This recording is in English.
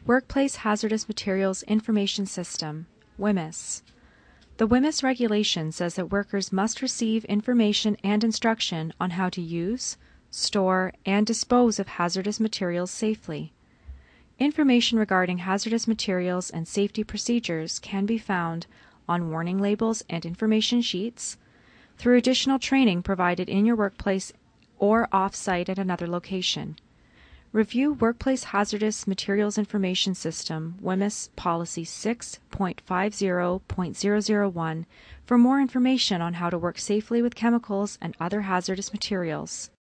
Workplace Hazardous Materials Information System, WHMIS. The WHMIS regulation says that workers must receive information and instruction on how to use, store, and dispose of hazardous materials safely. Information regarding hazardous materials and safety procedures can be found on warning labels and information sheets, through additional training provided in your workplace or off-site at another location. Review Workplace Hazardous Materials Information System, WHMIS Policy 6.50.001 for more information on how to work safely with chemicals and other hazardous materials.